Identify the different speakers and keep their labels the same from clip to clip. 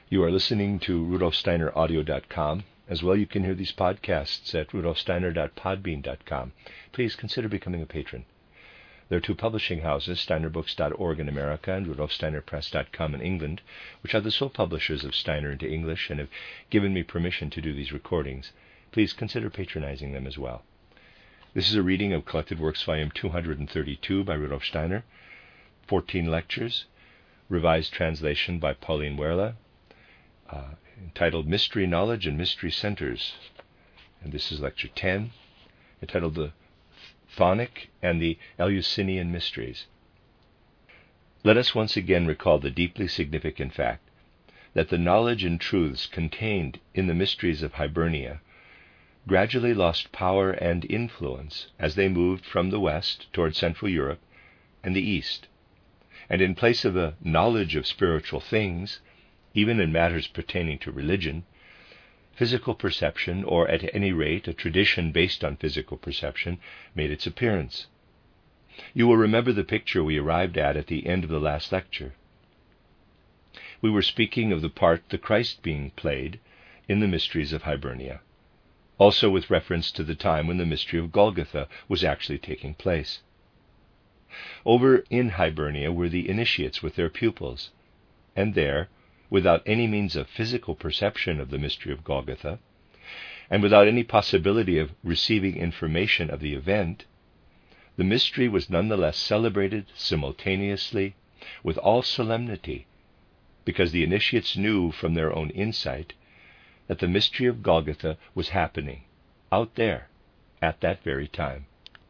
Speaker 1: You are listening to RudolfSteinerAudio.com. As well, you can hear these podcasts at rudolfsteiner.podbean.com. Please consider becoming a patron. There are two publishing houses, steinerbooks.org in America and rudolfsteinerpress.com in England, which are the sole publishers of Steiner into English and have given me permission to do these recordings. Please consider patronizing them as well. This is a reading of Collected Works, Volume 232 by Rudolf Steiner, 14 lectures, revised translation by Pauline Werle, entitled Mystery Knowledge and Mystery Centers. And this is Lecture 10, entitled The Chthonic and the Eleusinian Mysteries. Let us once again recall the deeply significant fact that the knowledge and truths contained in the mysteries of Hibernia gradually lost power and influence as they moved from the west toward Central Europe and the east, and in place of a knowledge of spiritual things, even in matters pertaining to religion, physical perception, or at any rate a tradition based on physical perception, made its appearance. You will remember the picture we arrived at the end of the last lecture. We were speaking of the part the Christ being played in the mysteries of Hibernia, also with reference to the time when the mystery of Golgotha was actually taking place. Over in Hibernia were the initiates with their pupils, and there, without any means of physical perception of the mystery of Golgotha, and without any possibility of receiving information of the event, the mystery was nonetheless celebrated simultaneously with all solemnity, because the initiates knew from their own insight that the mystery of Golgotha was happening out there at that very time.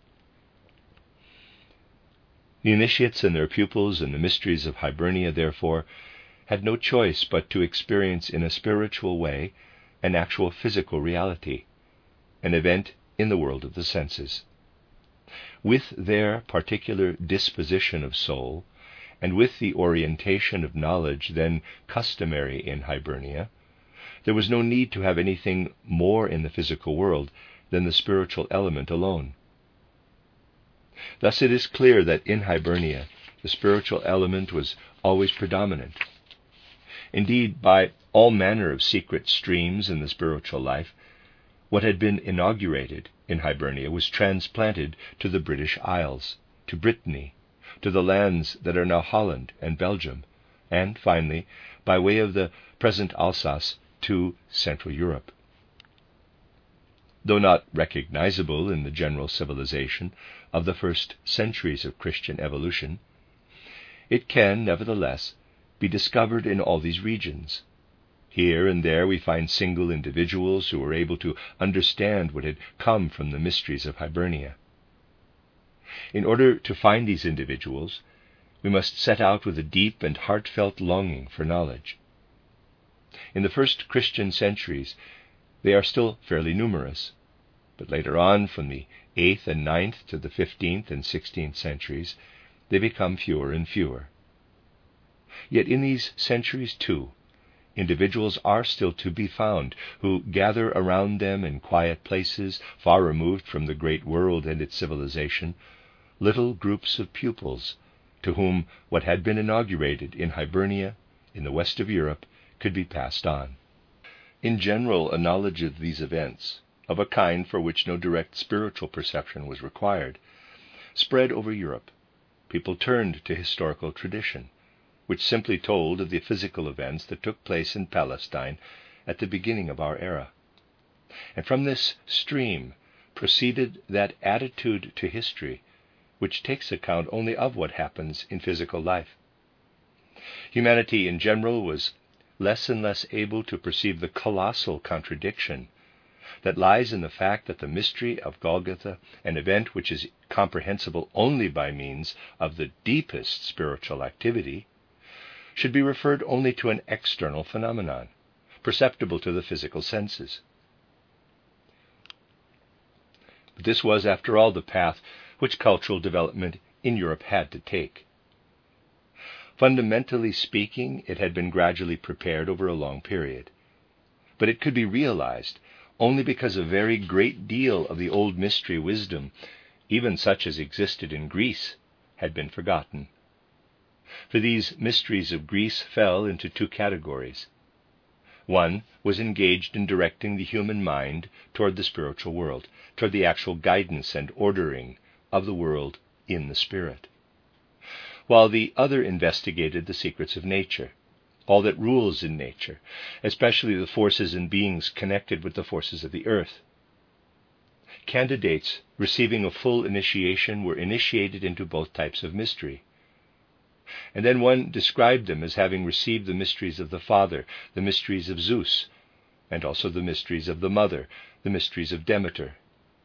Speaker 1: The initiates and their pupils in the mysteries of Hibernia, therefore, had no choice but to experience in a spiritual way an actual physical reality, an event in the world of the senses. With their particular disposition of soul, and with the orientation of knowledge then customary in Hibernia, there was no need to have anything more in the physical world than the spiritual element alone. Thus it is clear that in Hibernia the spiritual element was always predominant. Indeed, by all manner of secret streams in the spiritual life, what had been inaugurated in Hibernia was transplanted to the British Isles, to Brittany, to the lands that are now Holland and Belgium, and finally, by way of the present Alsace, to Central Europe. Though not recognizable in the general civilization of the first centuries of Christian evolution, it can, nevertheless, be discovered in all these regions. Here and there we find single individuals who were able to understand what had come from the mysteries of Hibernia. In order to find these individuals, we must set out with a deep and heartfelt longing for knowledge. In the first Christian centuries, they are still fairly numerous, but later on, from the 8th and 9th to the 15th and 16th centuries, they become fewer and fewer. Yet in these centuries, too, individuals are still to be found who gather around them in quiet places far removed from the great world and its civilization, little groups of pupils to whom what had been inaugurated in Hibernia, in the west of Europe, could be passed on. In general, a knowledge of these events, of a kind for which no direct spiritual perception was required, spread over Europe. People turned to historical tradition, which simply told of the physical events that took place in Palestine at the beginning of our era. And from this stream proceeded that attitude to history which takes account only of what happens in physical life. Humanity in general was less and less able to perceive the colossal contradiction that lies in the fact that the mystery of Golgotha, an event which is comprehensible only by means of the deepest spiritual activity, should be referred only to an external phenomenon, perceptible to the physical senses. But this was, after all, the path which cultural development in Europe had to take. Fundamentally speaking, it had been gradually prepared over a long period, but it could be realized only because a very great deal of the old mystery wisdom, even such as existed in Greece, had been forgotten. For these mysteries of Greece fell into two categories: One was engaged in directing the human mind toward the spiritual world, toward the actual guidance and ordering of the world in the spirit, while the other investigated the secrets of nature, all that rules in nature, especially the forces and beings connected with the forces of the earth. Candidates receiving a full initiation were initiated into both types of mystery. And then one described them as having received the mysteries of the Father, the mysteries of Zeus, and also the mysteries of the Mother, the mysteries of Demeter.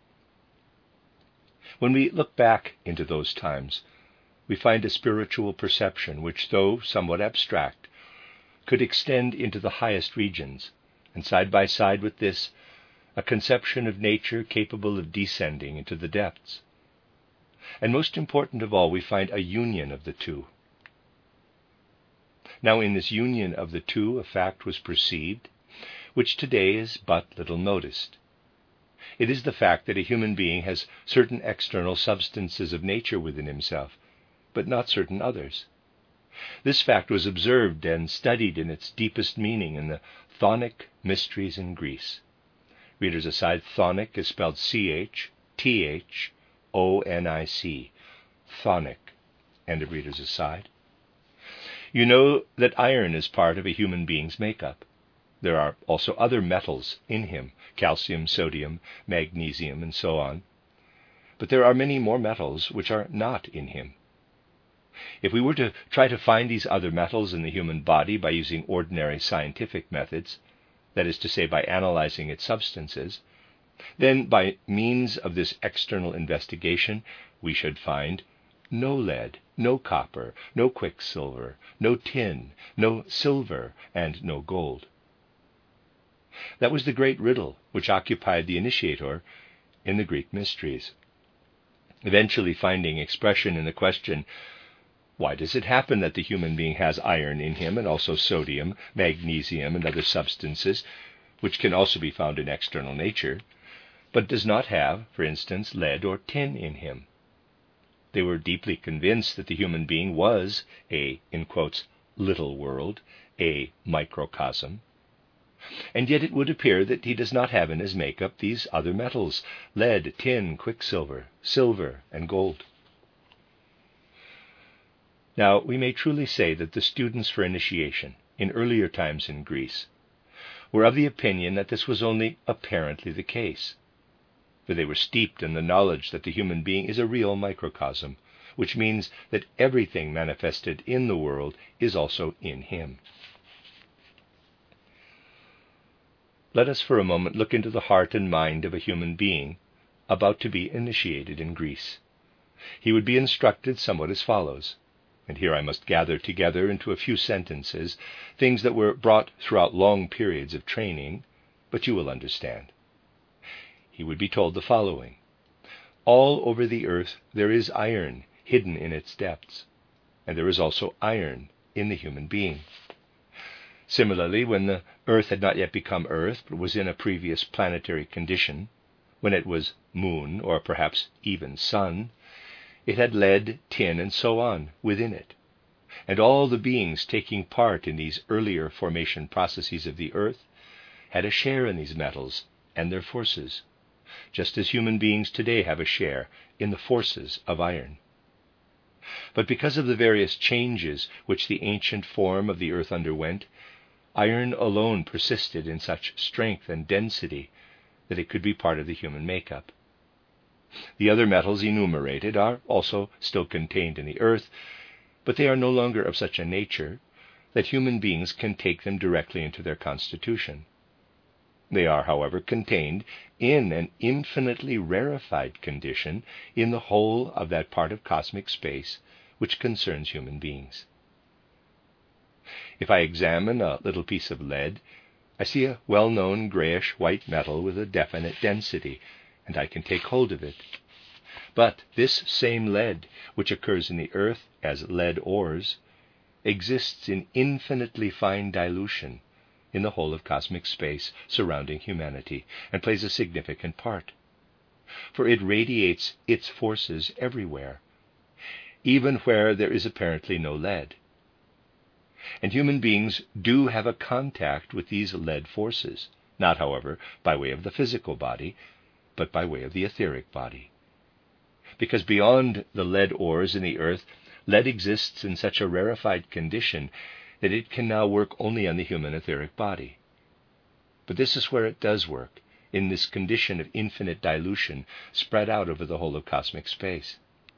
Speaker 1: When we look back into those times, we find a spiritual perception which, though somewhat abstract, could extend into the highest regions, and side by side with this, a conception of nature capable of descending into the depths. And most important of all, we find a union of the two. Now, in this union of the two, a fact was perceived, which today is but little noticed. It is the fact that a human being has certain external substances of nature within himself, but not certain others. This fact was observed and studied in its deepest meaning in the Chthonic mysteries in Greece. Readers aside, Chthonic is spelled Chthonic, Chthonic. End of readers aside. You know that iron is part of a human being's makeup. There are also other metals in him, calcium, sodium, magnesium, and so on. But there are many more metals which are not in him. If we were to try to find these other metals in the human body by using ordinary scientific methods, that is to say, by analyzing its substances, then by means of this external investigation, we should find no lead, no copper, no quicksilver, no tin, no silver, and no gold. That was the great riddle which occupied the initiator in the Greek mysteries, eventually finding expression in the question, why does it happen that the human being has iron in him and also sodium, magnesium, and other substances, which can also be found in external nature, but does not have, for instance, lead or tin in him? They were deeply convinced that the human being was a, in quotes, little world, a microcosm. And yet it would appear that he does not have in his makeup these other metals, lead, tin, quicksilver, silver, and gold. Now, we may truly say that the students for initiation, in earlier times in Greece, were of the opinion that this was only apparently the case, for they were steeped in the knowledge that the human being is a real microcosm, which means that everything manifested in the world is also in him. Let us for a moment look into the heart and mind of a human being about to be initiated in Greece. He would be instructed somewhat as follows. And here I must gather together into a few sentences things that were brought throughout long periods of training, but you will understand. He would be told the following. All over the earth there is iron hidden in its depths, and there is also iron in the human being. Similarly, when the earth had not yet become earth, but was in a previous planetary condition, when it was moon, or perhaps even sun, it had lead, tin, and so on within it. And all the beings taking part in these earlier formation processes of the earth had a share in these metals and their forces, just as human beings today have a share in the forces of iron. But because of the various changes which the ancient form of the earth underwent, iron alone persisted in such strength and density that it could be part of the human makeup. The other metals enumerated are also still contained in the earth, but they are no longer of such a nature that human beings can take them directly into their constitution. They are, however, contained in an infinitely rarefied condition in the whole of that part of cosmic space which concerns human beings. If I examine a little piece of lead, I see a well-known grayish-white metal with a definite density, and I can take hold of it. But this same lead, which occurs in the earth as lead ores, exists in infinitely fine dilution in the whole of cosmic space surrounding humanity, and plays a significant part. For it radiates its forces everywhere, even where there is apparently no lead. And human beings do have a contact with these lead forces, not, however, by way of the physical body, but by way of the etheric body. Because beyond the lead ores in the earth, lead exists in such a rarefied condition that it can now work only on the human etheric body. But this is where it does work, in this condition of infinite dilution spread out over the whole of cosmic space.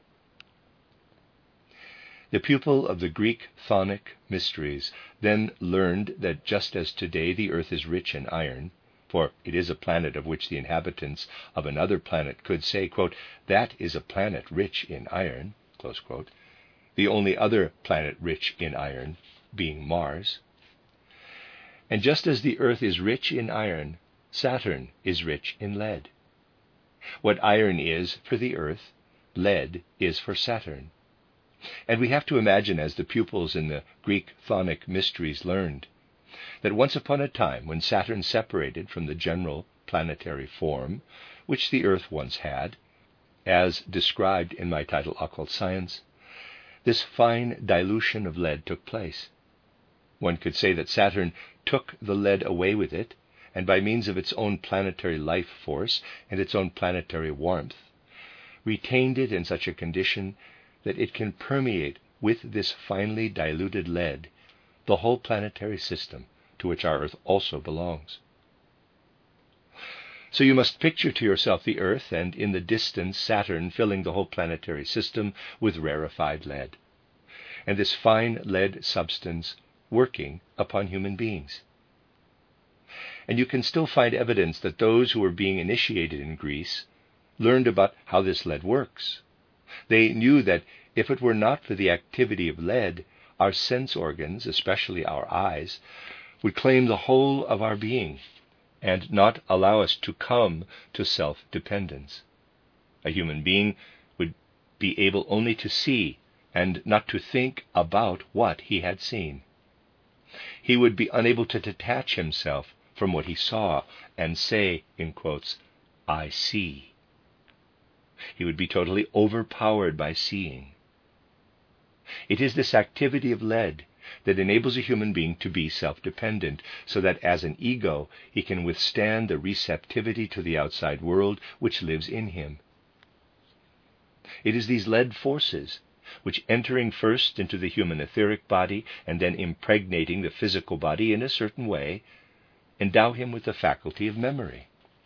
Speaker 1: The pupil of the Greek Chthonic mysteries then learned that just as today the earth is rich in iron, for it is a planet of which the inhabitants of another planet could say, quote, "That is a planet rich in iron," close quote, the only other planet rich in iron being Mars. And just as the earth is rich in iron, Saturn is rich in lead. What iron is for the earth, lead is for Saturn. And we have to imagine, as the pupils in the Greek Chthonic mysteries learned, that once upon a time, when Saturn separated from the general planetary form, which the earth once had, as described in my title, Occult Science, this fine dilution of lead took place. One could say that Saturn took the lead away with it, and by means of its own planetary life force and its own planetary warmth, retained it in such a condition that it can permeate with this finely diluted lead the whole planetary system to which our Earth also belongs. So you must picture to yourself the Earth, and in the distance Saturn, filling the whole planetary system with rarefied lead, and this fine lead substance working upon human beings. And you can still find evidence that those who were being initiated in Greece learned about how this lead works. They knew that if it were not for the activity of lead, our sense organs, especially our eyes, would claim the whole of our being and not allow us to come to self-dependence. A human being would be able only to see and not to think about what he had seen. He would be unable to detach himself from what he saw and say, in quotes, "I see." He would be totally overpowered by seeing. It is this activity of lead that enables a human being to be self-dependent, so that as an ego he can withstand the receptivity to the outside world which lives in him. It is these lead forces which, entering first into the human etheric body and then impregnating the physical body in a certain way, endow him with the faculty of memory.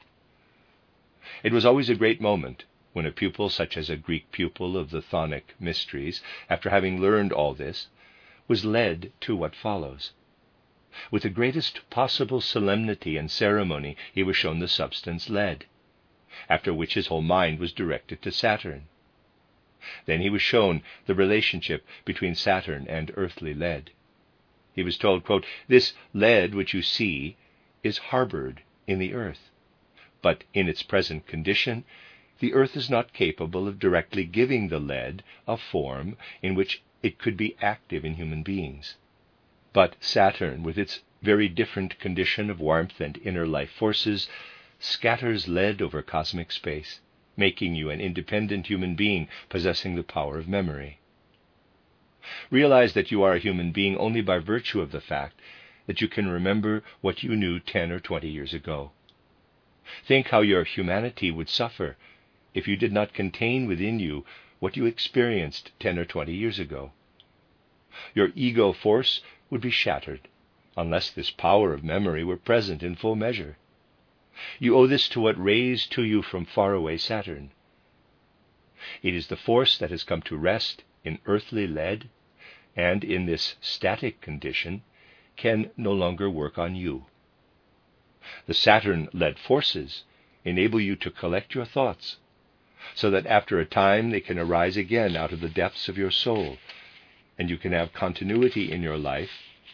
Speaker 1: It was always a great moment when a pupil, such as a Greek pupil of the Chthonic mysteries, after having learned all this, was led to what follows. With the greatest possible solemnity and ceremony, he was shown the substance lead, after which his whole mind was directed to Saturn. Then he was shown the relationship between Saturn and earthly lead. He was told, quote, "This lead which you see is harbored in the earth, but in its present condition, the earth is not capable of directly giving the lead a form in which it could be active in human beings. But Saturn, with its very different condition of warmth and inner life forces, scatters lead over cosmic space, making you an independent human being possessing the power of memory. Realize that you are a human being only by virtue of the fact that you can remember what you knew 10 or 20 years ago. Think how your humanity would suffer if you did not contain within you what you experienced 10 or 20 years ago. Your ego force would be shattered unless this power of memory were present in full measure. You owe this to what raised to you from faraway Saturn. It is the force that has come to rest in earthly lead, and in this static condition can no longer work on you. The Saturn-led forces enable you to collect your thoughts, so that after a time they can arise again out of the depths of your soul, and you can have continuity in your life,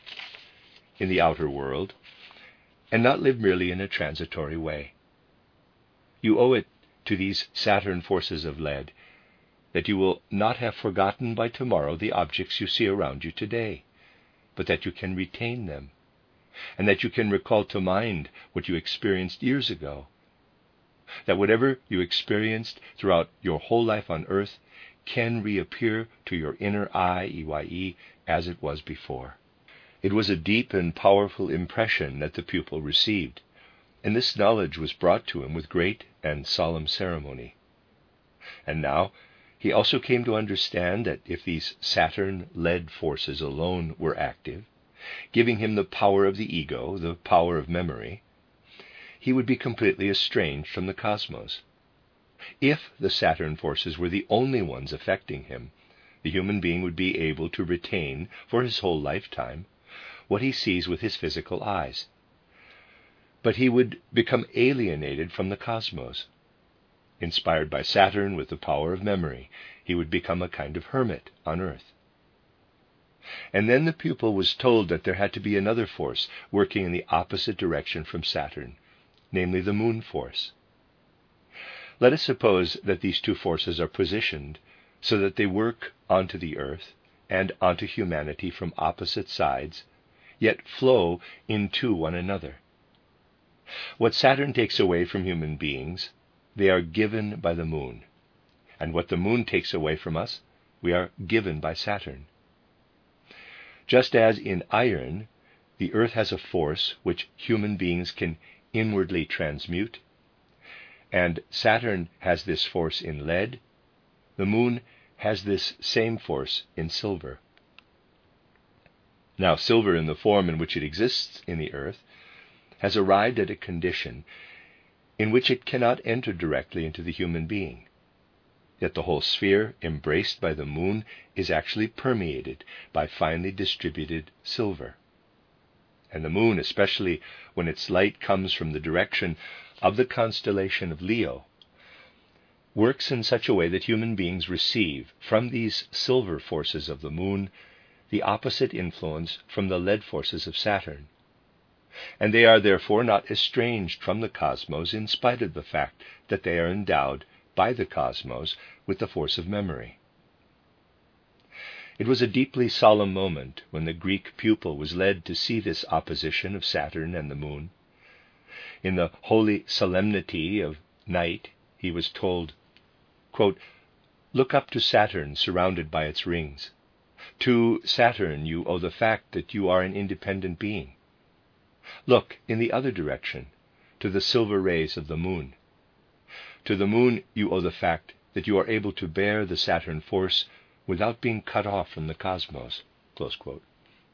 Speaker 1: in the outer world, and not live merely in a transitory way. You owe it to these Saturn forces of lead that you will not have forgotten by tomorrow the objects you see around you today, but that you can retain them, and that you can recall to mind what you experienced years ago, that whatever you experienced throughout your whole life on earth can reappear to your inner eye, EYE, as it was before. It was a deep and powerful impression that the pupil received, and this knowledge was brought to him with great and solemn ceremony. And now he also came to understand that if these Saturn-led forces alone were active, giving him the power of the ego, the power of memory, he would be completely estranged from the cosmos. If the Saturn forces were the only ones affecting him, the human being would be able to retain for his whole lifetime what he sees with his physical eyes. But he would become alienated from the cosmos. Inspired by Saturn with the power of memory, he would become a kind of hermit on Earth. And then the pupil was told that there had to be another force working in the opposite direction from Saturn, namely the moon force. Let us suppose that these two forces are positioned so that they work onto the Earth and onto humanity from opposite sides, yet flow into one another. What Saturn takes away from human beings, they are given by the moon. And what the moon takes away from us, we are given by Saturn. Just as in iron, the Earth has a force which human beings can inwardly transmute, and Saturn has this force in lead, the moon has this same force in silver. Now, silver in the form in which it exists in the Earth has arrived at a condition in which it cannot enter directly into the human being. Yet the whole sphere embraced by the moon is actually permeated by finely distributed silver. And the moon, especially when its light comes from the direction of the constellation of Leo, works in such a way that human beings receive from these silver forces of the moon the opposite influence from the lead forces of Saturn. And they are therefore not estranged from the cosmos in spite of the fact that they are endowed by the cosmos with the force of memory. It was a deeply solemn moment when the Greek pupil was led to see this opposition of Saturn and the moon. In the holy solemnity of night, he was told, quote, "Look up to Saturn surrounded by its rings. To Saturn you owe the fact that you are an independent being. Look in the other direction, to the silver rays of the moon. To the moon you owe the fact that you are able to bear the Saturn force without being cut off from the cosmos." Close quote.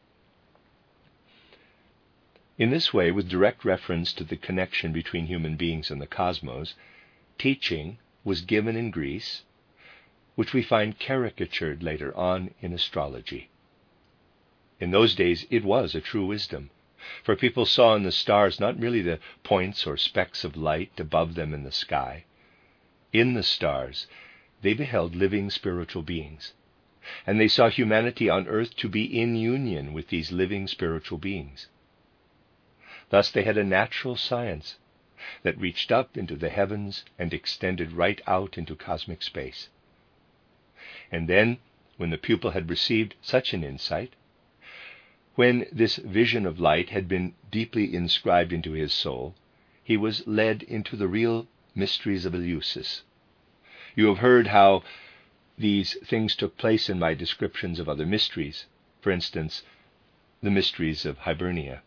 Speaker 1: In this way, with direct reference to the connection between human beings and the cosmos, teaching was given in Greece, which we find caricatured later on in astrology. In those days it was a true wisdom, for people saw in the stars not merely the points or specks of light above them in the sky. In the stars they beheld living spiritual beings, and they saw humanity on earth to be in union with these living spiritual beings. Thus they had a natural science that reached up into the heavens and extended right out into cosmic space. And then, when the pupil had received such an insight, when this vision of light had been deeply inscribed into his soul, he was led into the real mysteries of Eleusis. You have heard how these things took place in my descriptions of other mysteries, for instance, the mysteries of Hibernia.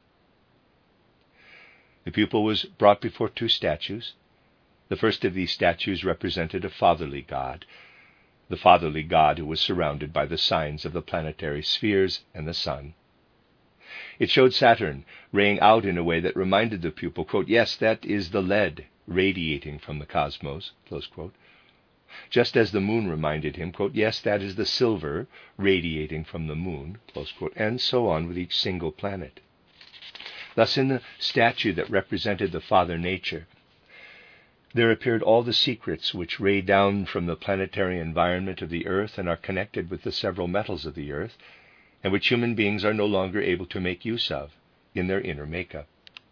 Speaker 1: The pupil was brought before two statues. The first of these statues represented a fatherly god, the fatherly god who was surrounded by the signs of the planetary spheres and the sun. It showed Saturn raying out in a way that reminded the pupil, quote, "Yes, that is the lead radiating from the cosmos," close quote. Just as the moon reminded him, quote, "Yes, that is the silver radiating from the moon," close quote, and so on with each single planet. Thus, in the statue that represented the Father Nature, there appeared all the secrets which ray down from the planetary environment of the earth and are connected with the several metals of the earth, and which human beings are no longer able to make use of in their inner makeup.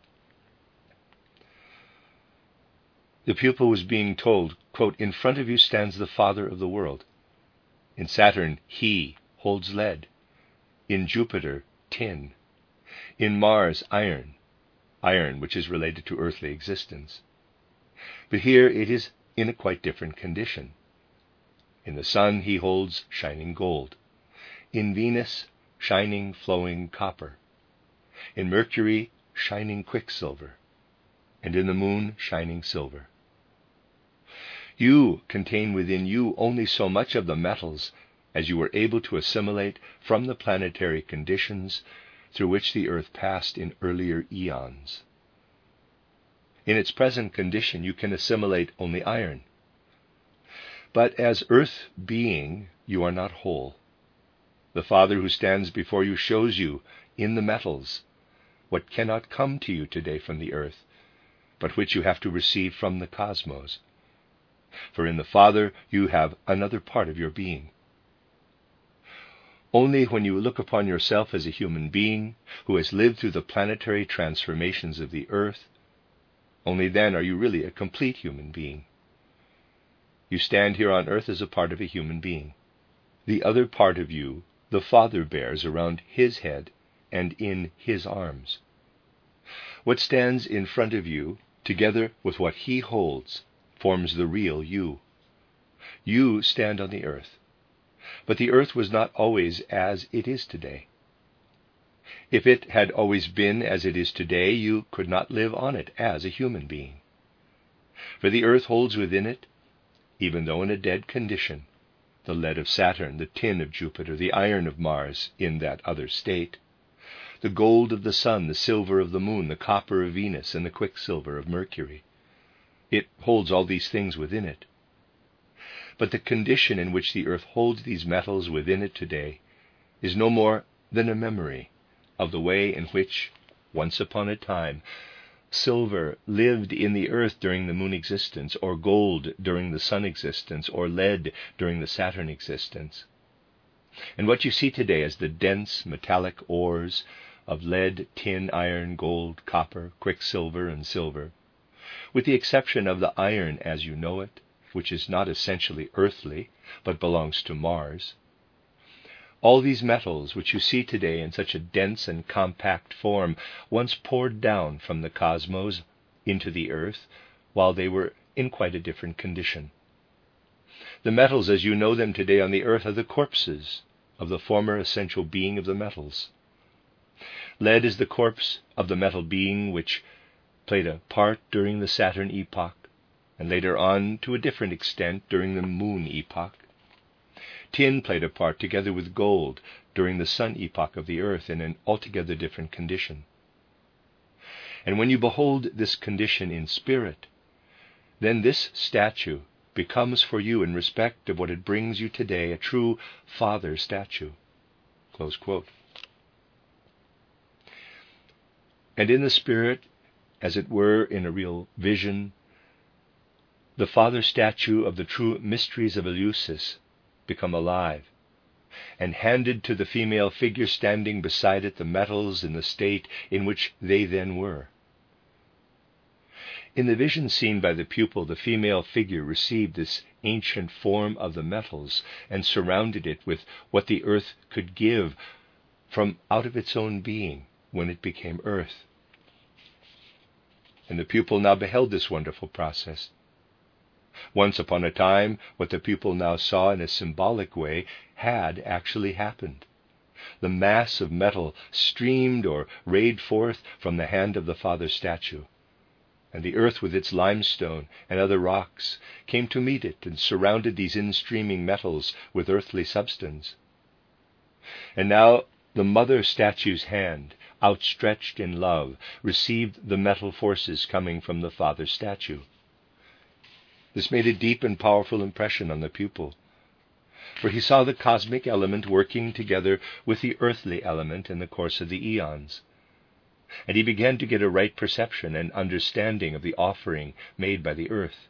Speaker 1: The pupil was being told, quote, "In front of you stands the Father of the world. In Saturn, he holds lead. In Jupiter, tin. In Mars, iron which is related to earthly existence. But here it is in a quite different condition. In the sun he holds shining gold. In Venus, shining, flowing copper, in Mercury, shining quicksilver, and in the moon, shining silver. You contain within you only so much of the metals as you were able to assimilate from the planetary conditions through which the earth passed in earlier eons. In its present condition, you can assimilate only iron. But as earth being, you are not whole. The Father who stands before you shows you, in the metals, what cannot come to you today from the earth, but which you have to receive from the cosmos. For in the Father you have another part of your being. Only when you look upon yourself as a human being who has lived through the planetary transformations of the earth, only then are you really a complete human being. You stand here on earth as a part of a human being. The other part of you, the Father bears around his head and in his arms. What stands in front of you, together with what he holds, forms the real you. You stand on the earth, but the earth was not always as it is today. If it had always been as it is today, you could not live on it as a human being. For the earth holds within it, even though in a dead condition, the lead of Saturn, the tin of Jupiter, the iron of Mars in that other state, the gold of the sun, the silver of the moon, the copper of Venus, and the quicksilver of Mercury. It holds all these things within it. But the condition in which the earth holds these metals within it today is no more than a memory of the way in which, once upon a time, silver lived in the earth during the moon existence, or gold during the sun existence, or lead during the Saturn existence. And what you see today as the dense metallic ores of lead, tin, iron, gold, copper, quicksilver, and silver, with the exception of the iron as you know it, which is not essentially earthly, but belongs to Mars, all these metals which you see today in such a dense and compact form once poured down from the cosmos into the earth while they were in quite a different condition. The metals as you know them today on the earth are the corpses of the former essential being of the metals. Lead is the corpse of the metal being which played a part during the Saturn epoch, and later on, to a different extent, during the moon epoch. Tin played a part together with gold during the sun epoch of the earth in an altogether different condition. And when you behold this condition in spirit, then this statue becomes for you, in respect of what it brings you today, a true Father statue. Close quote. And in the spirit, as it were in a real vision, the Father statue of the true mysteries of Eleusis become alive, and handed to the female figure standing beside it the metals in the state in which they then were. In the vision seen by the pupil, the female figure received this ancient form of the metals and surrounded it with what the earth could give from out of its own being when it became earth. And the pupil now beheld this wonderful process. Once upon a time, what the pupil now saw in a symbolic way had actually happened. The mass of metal streamed or rayed forth from the hand of the Father statue, and the earth with its limestone and other rocks came to meet it and surrounded these in-streaming metals with earthly substance. And now the mother statue's hand, outstretched in love, received the metal forces coming from the Father statue. This made a deep and powerful impression on the pupil, for he saw the cosmic element working together with the earthly element in the course of the eons, and he began to get a right perception and understanding of the offering made by the earth.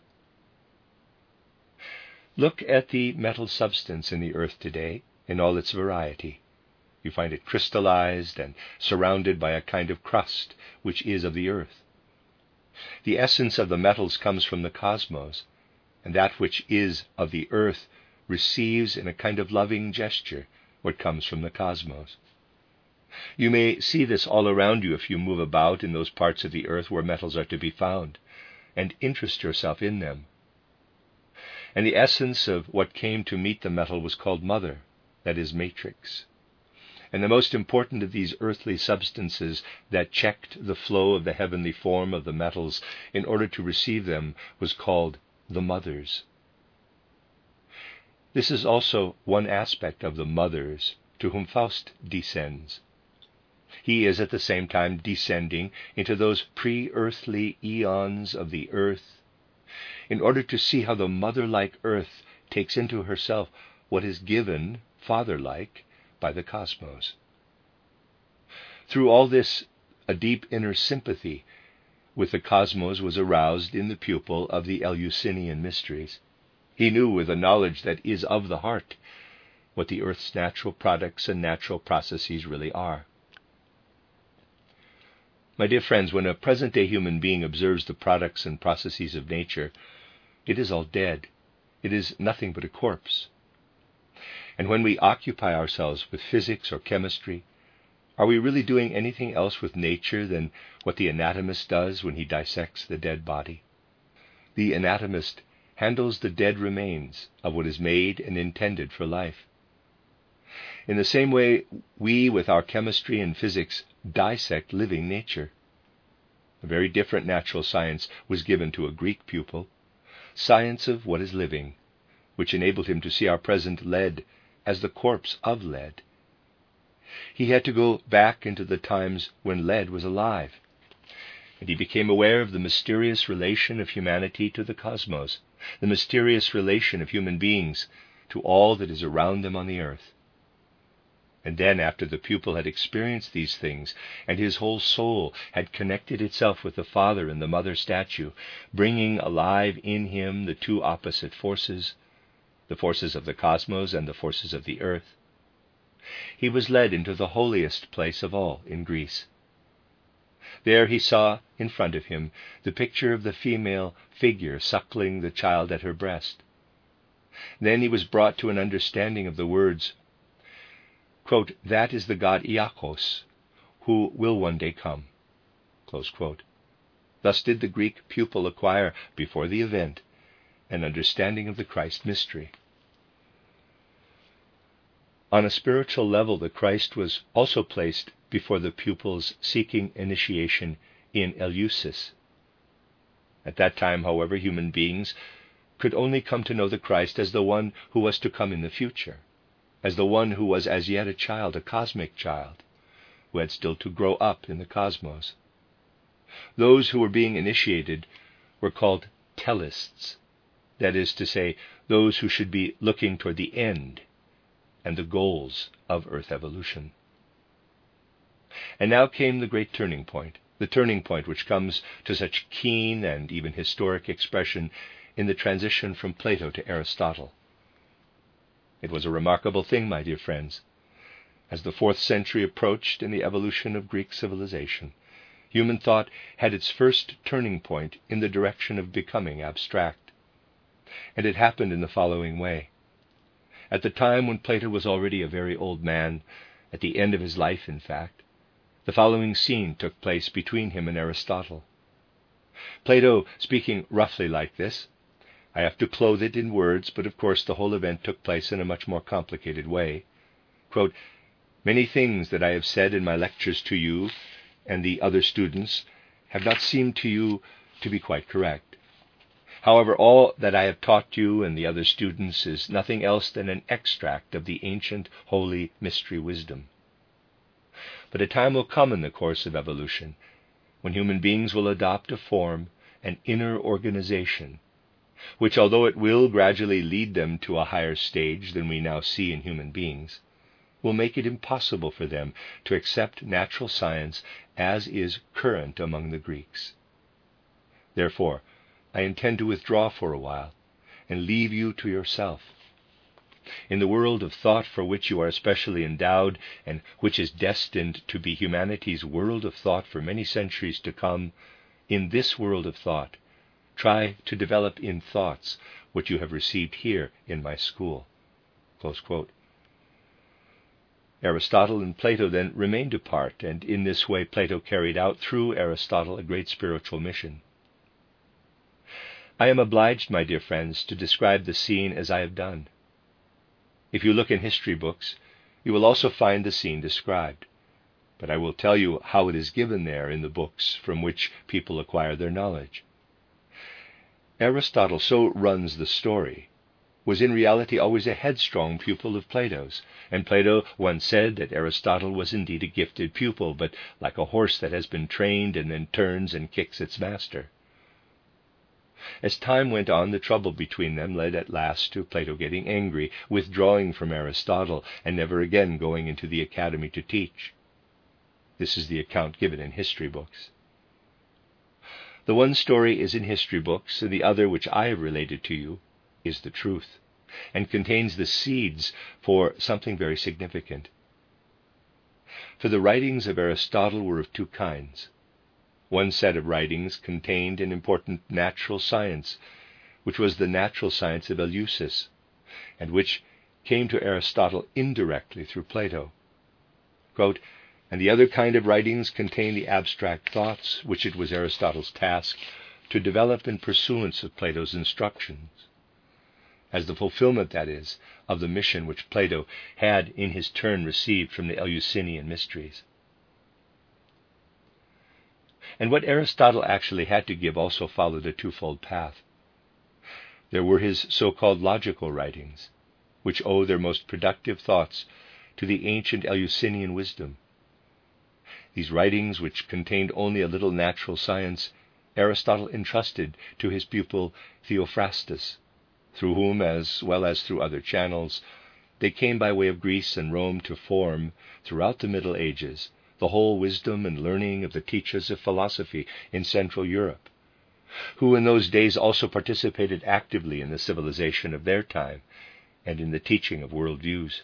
Speaker 1: Look at the metal substance in the earth today in all its variety. You find it crystallized and surrounded by a kind of crust which is of the earth. The essence of the metals comes from the cosmos, and that which is of the earth receives in a kind of loving gesture what comes from the cosmos. You may see this all around you if you move about in those parts of the earth where metals are to be found, and interest yourself in them. And the essence of what came to meet the metal was called mother, that is, matrix. And the most important of these earthly substances that checked the flow of the heavenly form of the metals in order to receive them was called the mothers. This is also one aspect of the mothers to whom Faust descends. He is at the same time descending into those pre-earthly eons of the earth in order to see how the mother-like earth takes into herself what is given, father-like, by the cosmos. Through all this, a deep inner sympathy with the cosmos was aroused in the pupil of the Eleusinian mysteries. He knew with a knowledge that is of the heart what the earth's natural products and natural processes really are. My dear friends, when a present-day human being observes the products and processes of nature, it is all dead. It is nothing but a corpse. And when we occupy ourselves with physics or chemistry, are we really doing anything else with nature than what the anatomist does when he dissects the dead body? The anatomist handles the dead remains of what is made and intended for life. In the same way, we, with our chemistry and physics, dissect living nature. A very different natural science was given to a Greek pupil, science of what is living, which enabled him to see our present lead as the corpse of lead. He had to go back into the times when lead was alive, and he became aware of the mysterious relation of humanity to the cosmos, the mysterious relation of human beings to all that is around them on the earth. And then, after the pupil had experienced these things, and his whole soul had connected itself with the father and the mother statue, bringing alive in him the two opposite forces, the forces of the cosmos and the forces of the earth, he was led into the holiest place of all in Greece. There he saw in front of him the picture of the female figure suckling the child at her breast. Then he was brought to an understanding of the words, quote, "That is the god Iacchos, who will one day come." Close quote. Thus did the Greek pupil acquire, before the event, an understanding of the Christ mystery. On a spiritual level, the Christ was also placed before the pupils seeking initiation in Eleusis. At that time, however, human beings could only come to know the Christ as the one who was to come in the future, as the one who was as yet a child, a cosmic child, who had still to grow up in the cosmos. Those who were being initiated were called telists, that is to say, those who should be looking toward the end and the goals of Earth evolution. And now came the great turning point, the turning point which comes to such keen and even historic expression in the transition from Plato to Aristotle. It was a remarkable thing, my dear friends. As the 4th century approached in the evolution of Greek civilization, human thought had its first turning point in the direction of becoming abstract. And it happened in the following way. At the time when Plato was already a very old man, at the end of his life, in fact, the following scene took place between him and Aristotle. Plato, speaking roughly like this, I have to clothe it in words, but of course the whole event took place in a much more complicated way. Quote, "Many things that I have said in my lectures to you and the other students have not seemed to you to be quite correct. However, all that I have taught you and the other students is nothing else than an extract of the ancient holy mystery wisdom. But a time will come in the course of evolution when human beings will adopt a form, an inner organization, which, although it will gradually lead them to a higher stage than we now see in human beings, will make it impossible for them to accept natural science as is current among the Greeks. Therefore, I intend to withdraw for a while and leave you to yourself. In the world of thought for which you are especially endowed, and which is destined to be humanity's world of thought for many centuries to come, in this world of thought, try to develop in thoughts what you have received here in my school." Close quote. Aristotle and Plato then remained apart, and in this way Plato carried out through Aristotle a great spiritual mission. I am obliged, my dear friends, to describe the scene as I have done. If you look in history books, You will also find the scene described, but I will tell you how it is given there in the books from which people acquire their knowledge. Aristotle, so runs the story, was in reality always a headstrong pupil of Plato's, and Plato once said that Aristotle was indeed a gifted pupil, but like a horse that has been trained and then turns and kicks its master. As time went on, the trouble between them led at last to Plato getting angry, withdrawing from Aristotle, and never again going into the academy to teach. This is the account given in history books. The one story is in history books, and the other, which I have related to you, is the truth, and contains the seeds for something very significant. For the writings of Aristotle were of two kinds. One set of writings contained an important natural science, which was the natural science of Eleusis, and which came to Aristotle indirectly through Plato. Quote, "And the other kind of writings contained the abstract thoughts, which it was Aristotle's task to develop in pursuance of Plato's instructions, as the fulfillment, that is, of the mission which Plato had in his turn received from the Eleusinian mysteries." And what Aristotle actually had to give also followed a twofold path. There were his so-called logical writings, which owe their most productive thoughts to the ancient Eleusinian wisdom. These writings, which contained only a little natural science, Aristotle entrusted to his pupil Theophrastus, through whom, as well as through other channels, they came by way of Greece and Rome to form, throughout the Middle Ages, the whole wisdom and learning of the teachers of philosophy in Central Europe, who in those days also participated actively in the civilization of their time and in the teaching of world views.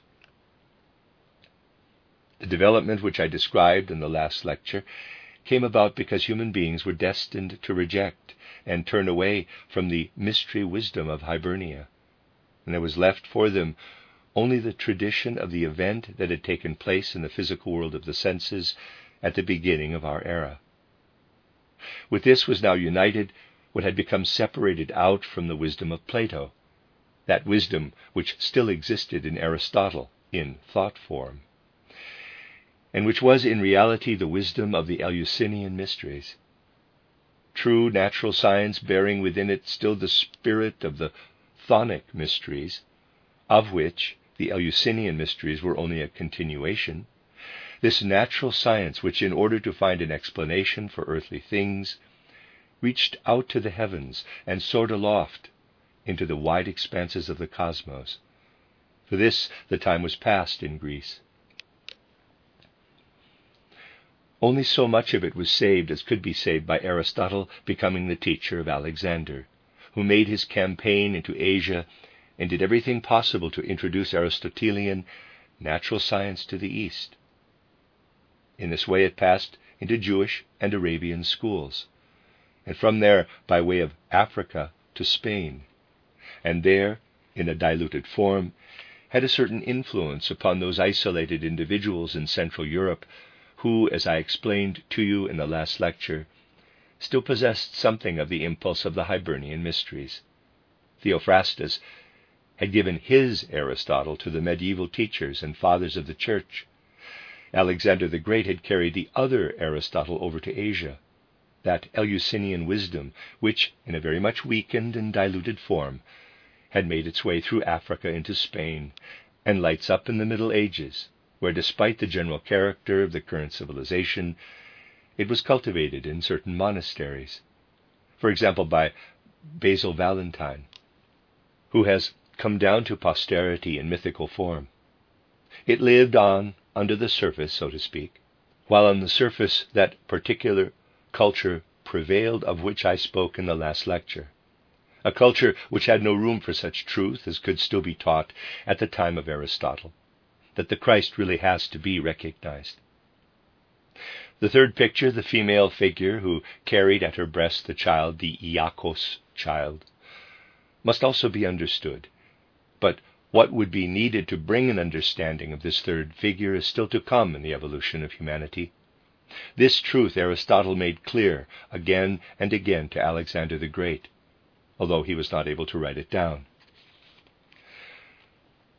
Speaker 1: The development which I described in the last lecture came about because human beings were destined to reject and turn away from the mystery wisdom of Hibernia, and there was left for them only the tradition of the event that had taken place in the physical world of the senses at the beginning of our era. With this was now united what had become separated out from the wisdom of Plato, that wisdom which still existed in Aristotle in thought form, and which was in reality the wisdom of the Eleusinian mysteries. True natural science bearing within it still the spirit of the chthonic mysteries, of which the Eleusinian mysteries were only a continuation, this natural science which, in order to find an explanation for earthly things, reached out to the heavens and soared aloft into the wide expanses of the cosmos. For this the time was past in Greece. Only so much of it was saved as could be saved by Aristotle becoming the teacher of Alexander, who made his campaign into Asia and did everything possible to introduce Aristotelian natural science to the East. In this way it passed into Jewish and Arabian schools, and from there by way of Africa to Spain, and there, in a diluted form, had a certain influence upon those isolated individuals in Central Europe who, as I explained to you in the last lecture, still possessed something of the impulse of the Hibernian mysteries. Theophrastus had given his Aristotle to the medieval teachers and fathers of the Church. Alexander the Great had carried the other Aristotle over to Asia, that Eleusinian wisdom which, in a very much weakened and diluted form, had made its way through Africa into Spain, and lights up in the Middle Ages, where, despite the general character of the current civilization, it was cultivated in certain monasteries. For example, by Basil Valentine, who has come down to posterity in mythical form. It lived on under the surface, so to speak, while on the surface that particular culture prevailed of which I spoke in the last lecture, a culture which had no room for such truth as could still be taught at the time of Aristotle, that the Christ really has to be recognized. The third picture, the female figure who carried at her breast the child, the Iacchos child, must also be understood. But what would be needed to bring an understanding of this third figure is still to come in the evolution of humanity. This truth Aristotle made clear again and again to Alexander the Great, although he was not able to write it down.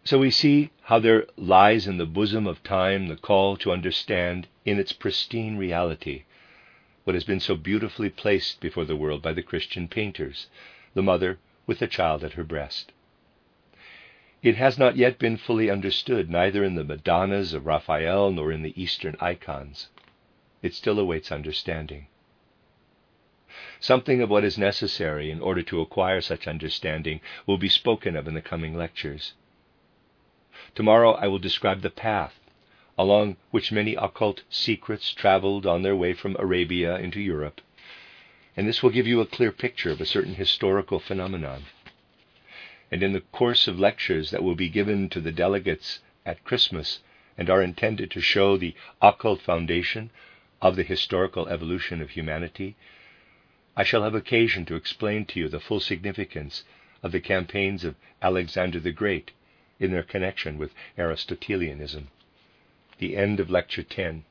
Speaker 1: So we see how there lies in the bosom of time the call to understand in its pristine reality what has been so beautifully placed before the world by the Christian painters, the mother with the child at her breast. It has not yet been fully understood, neither in the Madonnas of Raphael nor in the Eastern icons. It still awaits understanding. Something of what is necessary in order to acquire such understanding will be spoken of in the coming lectures. Tomorrow I will describe the path along which many occult secrets traveled on their way from Arabia into Europe, and this will give you a clear picture of a certain historical phenomenon. And in the course of lectures that will be given to the delegates at Christmas and are intended to show the occult foundation of the historical evolution of humanity, I shall have occasion to explain to you the full significance of the campaigns of Alexander the Great in their connection with Aristotelianism. The end of Lecture 10.